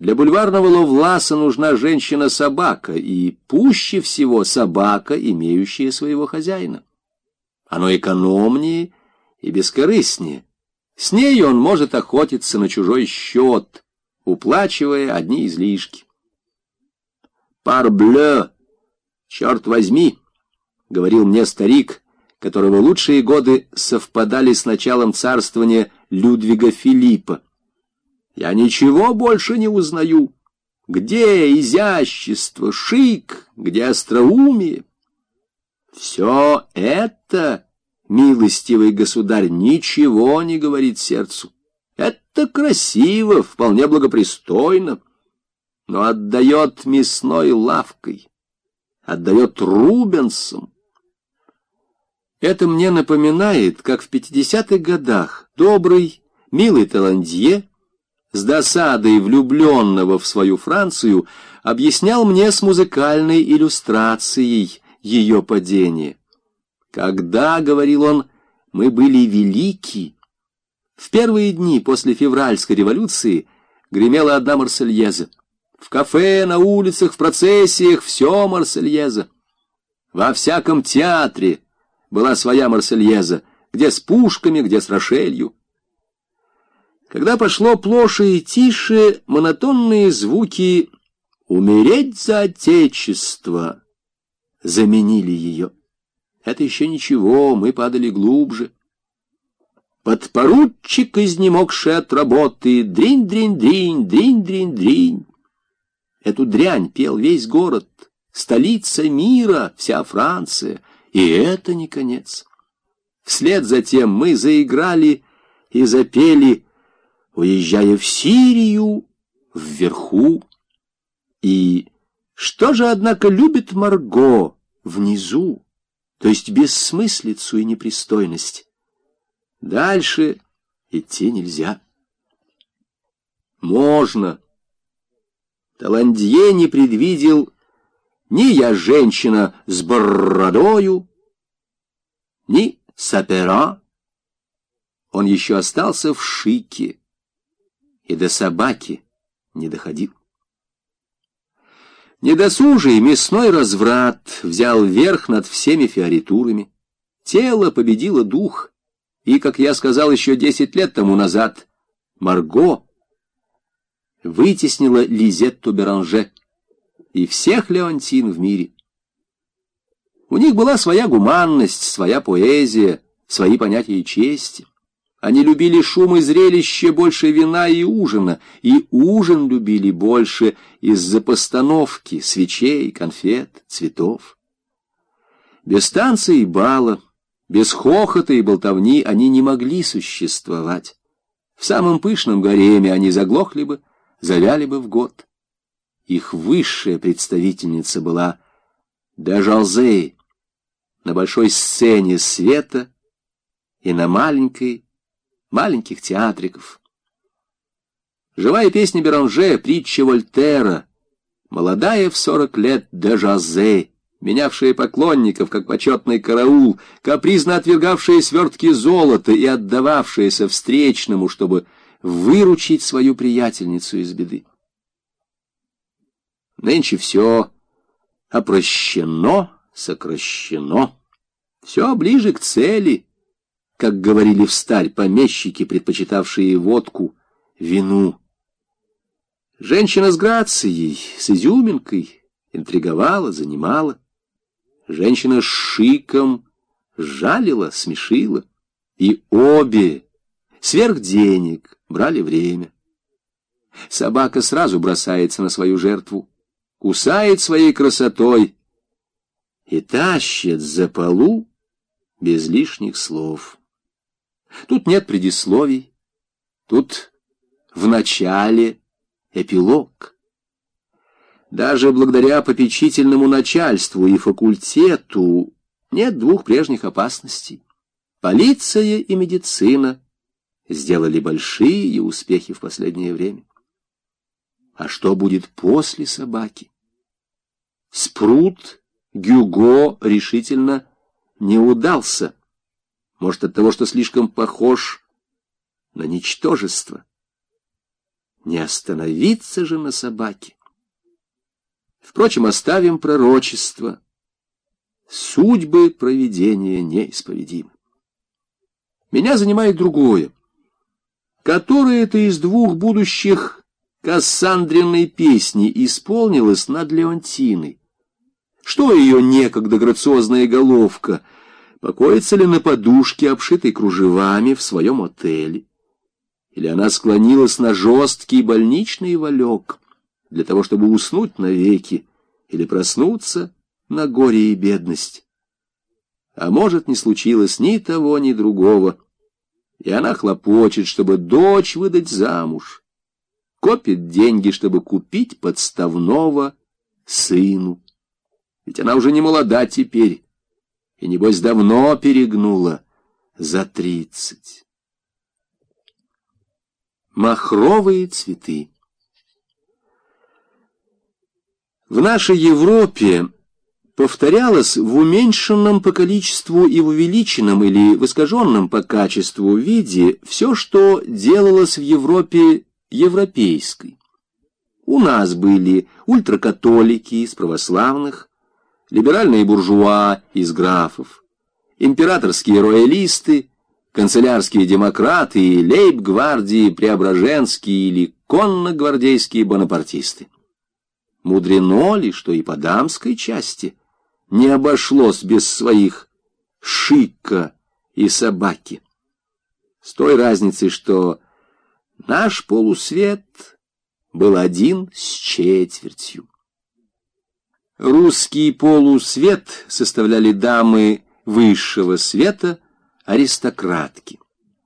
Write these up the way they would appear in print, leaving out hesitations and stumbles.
Для бульварного Ловласа нужна женщина-собака, и пуще всего собака, имеющая своего хозяина. Оно экономнее и бескорыстнее. С ней он может охотиться на чужой счет, уплачивая одни излишки. «Парблeu, черт возьми», — говорил мне старик, которого лучшие годы совпадали с началом царствования Людвига Филиппа. «Я ничего больше не узнаю. Где изящество, шик, где остроумие? Все это, милостивый государь, ничего не говорит сердцу. Это красиво, вполне благопристойно, но отдает мясной лавкой, отдает Рубенсом». Это мне напоминает, как в 50-х годах добрый, милый Таландье, с досадой влюбленного в свою Францию, объяснял мне с музыкальной иллюстрацией ее падение. «Когда, — говорил он, — мы были велики, в первые дни после февральской революции гремела одна Марсельеза. В кафе, на улицах, в процессиях все Марсельеза. Во всяком театре была своя Марсельеза, где с пушками, где с Рошелью. Когда пошло плоше и тише, монотонные звуки «умереть за Отечество» заменили ее. Это еще ничего, мы падали глубже. Подпоручик, изнемогший от работы, дринь-дринь-дринь, дринь-дринь-дринь. Эту дрянь пел весь город, столица мира, вся Франция, и это не конец. Вслед за тем мы заиграли и запели, уезжая в Сирию, вверху. И что же, однако, любит Марго внизу, то есть бессмыслицу и непристойность? Дальше идти нельзя. Можно. Таландье не предвидел ни «Я женщина с бородою», ни «Сапера». Он еще остался в шике и до собаки не доходил. Недосужий мясной разврат взял верх над всеми фиоритурами. Тело победило дух, и, как я сказал еще 10 лет тому назад, Марго вытеснила Лизетту Беранже и всех Леонтин в мире. У них была своя гуманность, своя поэзия, свои понятия чести. Они любили шум и зрелище больше вина и ужина, и ужин любили больше из-за постановки, свечей, конфет, цветов. Без танца и бала, без хохота и болтовни они не могли существовать. В самом пышном гареме они заглохли бы, завяли бы в год. Их высшая представительница была де Жозей на большой сцене света и на маленьких театриков. Живая песня Беранже, притча Вольтера, молодая в 40 лет де Жозей, менявшая поклонников, как почетный караул, капризно отвергавшая свертки золота и отдававшаяся встречному, чтобы выручить свою приятельницу из беды. Нынче все опрощено, сокращено, все ближе к цели, как говорили встарь помещики, предпочитавшие водку вину. Женщина с грацией, с изюминкой интриговала, занимала. Женщина с шиком жалила, смешила. И обе сверх денег брали время. Собака сразу бросается на свою жертву, кусает своей красотой и тащит за полу без лишних слов. Тут нет предисловий, тут в начале эпилог. Даже благодаря попечительному начальству и факультету нет двух прежних опасностей. Полиция и медицина сделали большие успехи в последнее время. А что будет после собаки? Спрут Гюго решительно не удался. Может, от того, что слишком похож на ничтожество. Не остановиться же на собаке. Впрочем, оставим пророчество. Судьбы провидения неисповедимы. Меня занимает другое. Которая это из двух будущих Кассандриной песни исполнилась над Леонтиной? Что ее некогда грациозная головка? Покоится ли на подушке, обшитой кружевами, в своем отеле? Или она склонилась на жесткий больничный валек для того, чтобы уснуть навеки или проснуться на горе и бедность? А может, не случилось ни того, ни другого, и она хлопочет, чтобы дочь выдать замуж, копит деньги, чтобы купить подставного сыну. Ведь она уже не молода теперь, и, небось, давно перегнула за 30. Махровые цветы. В нашей Европе повторялось в уменьшенном по количеству и в увеличенном или в искаженном по качеству виде все, что делалось в Европе европейской. У нас были ультракатолики из православных, либеральные буржуа из графов, императорские роялисты, канцелярские демократы и лейб-гвардии преображенские или конно-гвардейские бонапартисты. Мудрено ли, что и по дамской части не обошлось без своих шика и собаки? С той разницей, что наш полусвет был 1/4. Русский полусвет составляли дамы высшего света, аристократки.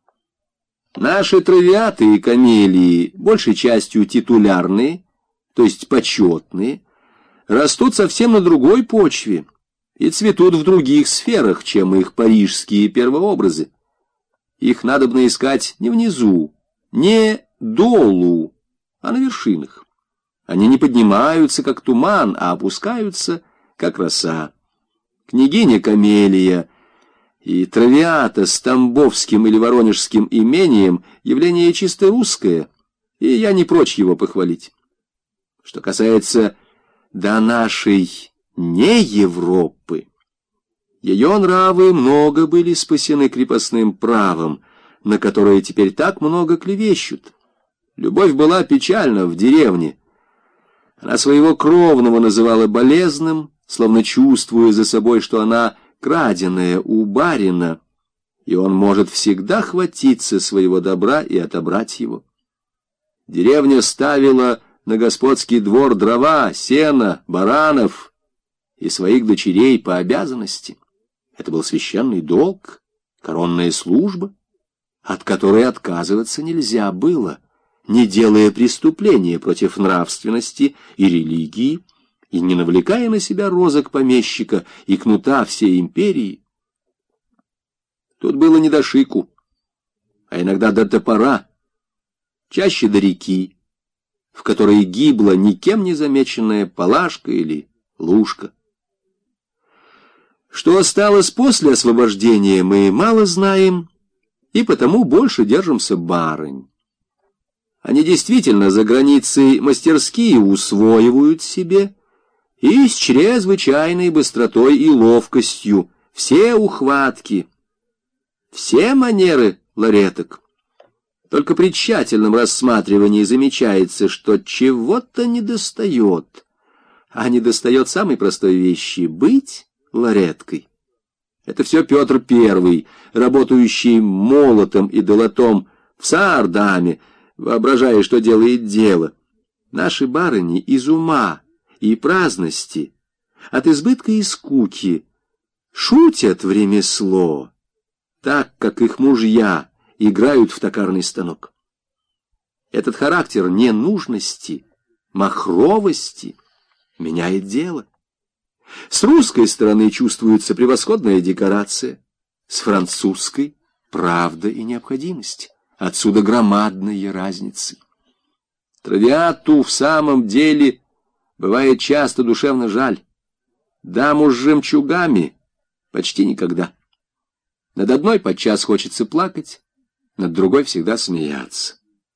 Наши травиаты и камелии, большей частью титулярные, то есть почетные, растут совсем на другой почве и цветут в других сферах, чем их парижские первообразы. Их надобно искать не внизу, не долу, а на вершинах. Они не поднимаются, как туман, а опускаются, как роса. Княгиня Камелия и травиата с тамбовским или воронежским имением — явление чисто русское, и я не прочь его похвалить. Что касается до нашей не Европы, ее нравы много были спасены крепостным правом, на которое теперь так много клевещут. Любовь была печальна в деревне. Она своего кровного называла болезным, словно чувствуя за собой, что она краденая у барина, и он может всегда хватиться своего добра и отобрать его. Деревня ставила на господский двор дрова, сено, баранов и своих дочерей по обязанности. Это был священный долг, коронная служба, от которой отказываться нельзя было, не делая преступления против нравственности и религии, и не навлекая на себя розок помещика и кнута всей империи. Тут было не до шику, а иногда до топора, чаще до реки, в которой гибла никем не замеченная палашка или лужка. Что осталось после освобождения, мы мало знаем, и потому больше держимся барынь. Они действительно за границей мастерские усвоивают себе и с чрезвычайной быстротой и ловкостью все ухватки, все манеры лареток. Только при тщательном рассматривании замечается, что чего-то недостает, а недостает самой простой вещи — быть лареткой. Это все Петр I, работающий молотом и долотом в Саардаме, воображая, что делает дело. Наши барыни из ума и праздности, от избытка и скуки, шутят в ремесло, так, как их мужья играют в токарный станок. Этот характер ненужности, махровости меняет дело. С русской стороны чувствуется превосходная декорация, с французской — правда и необходимость. Отсюда громадные разницы. Травиату в самом деле бывает часто душевно жаль. Даму с жемчугами почти никогда. Над одной подчас хочется плакать, над другой всегда смеяться.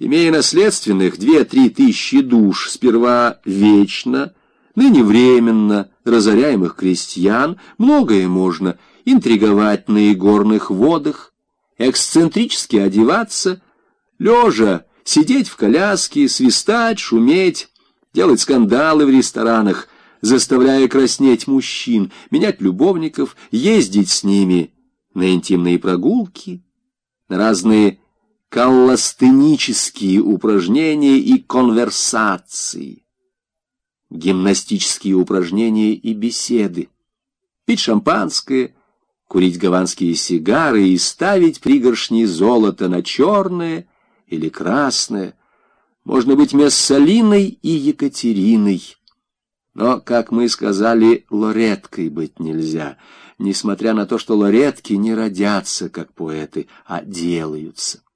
имея наследственных 2-3 тысячи душ, сперва вечно, ныне временно разоряемых крестьян, многое можно интриговать на игорных водах, эксцентрически одеваться, лежа сидеть в коляске, свистать, шуметь, делать скандалы в ресторанах, заставляя краснеть мужчин, менять любовников, ездить с ними на интимные прогулки, на разные калластенические упражнения и конверсации, гимнастические упражнения и беседы, пить шампанское, курить гаванские сигары и ставить пригоршни золота на черное или красное. Можно быть Мессалиной и Екатериной. Но, как мы сказали, лореткой быть нельзя, несмотря на то, что лоретки не родятся как поэты, а делаются.